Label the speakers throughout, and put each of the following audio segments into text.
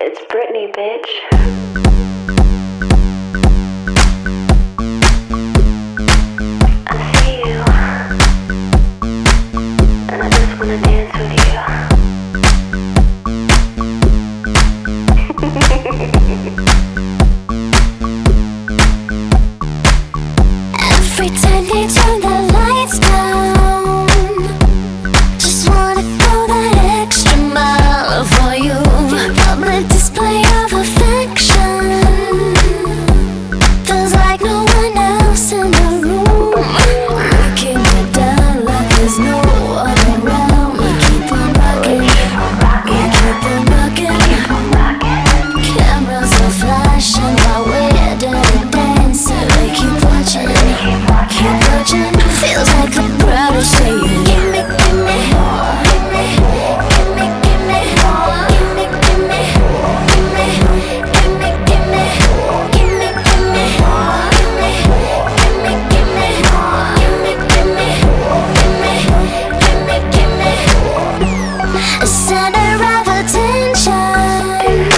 Speaker 1: It's Britney, bitch. I see you, and I just wanna dance with you.
Speaker 2: Every time they turn the lights down, just wanna go that extra mile for you. Public display of affection, feels like no one else in the room. Looking me down like there's no one around. We keep on rocking, we keep on rocking. Cameras are flashing while we're dirty dancing. We keep watching, keep watching. Feels like the crowd is saying, give me, give me, give me, give me, give me, give me, give me, give me, give me, give me, give me, give me, give me, give me, give me, give me, give me. A center of attention,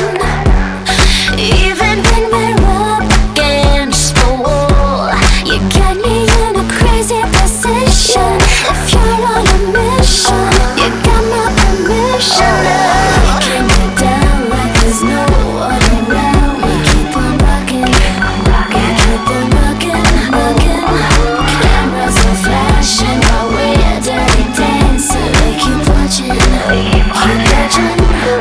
Speaker 2: even when we're up against the wall. You got me in a crazy position. If you're on a mission, you got my permission. Locking me down like there's no one around. We keep on rocking, we keep on rocking. Cameras are flashing while we're dirty dancing. We keep watching, keep watching.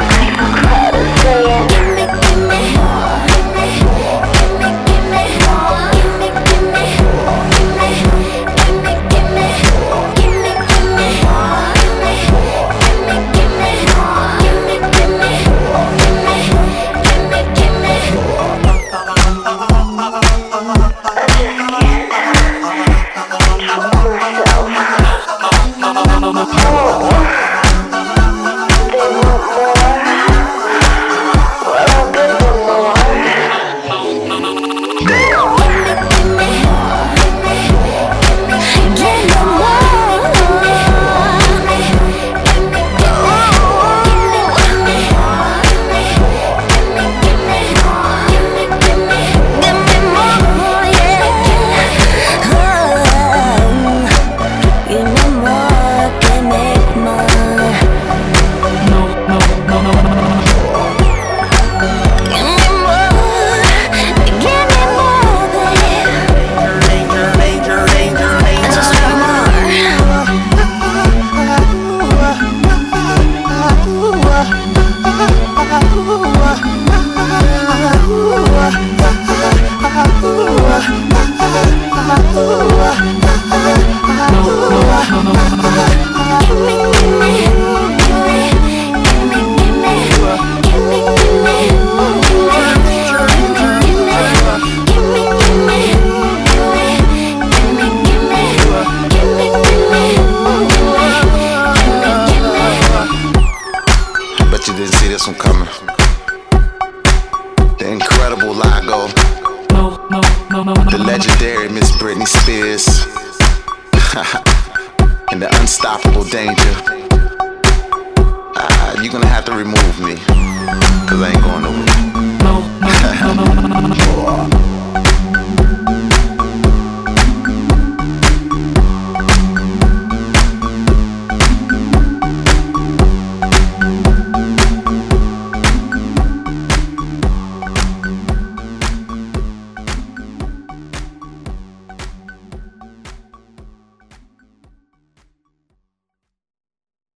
Speaker 2: Give me, give me, give me, give me, give me, give me, give me, give me, give me, give me, give me, give me, give me, give me, give me,
Speaker 3: Bet you didn't see this one coming. The incredible Lago, the legendary Miss Britney Spears, and the unstoppable Danger. You're gonna have to remove me, cause I ain't going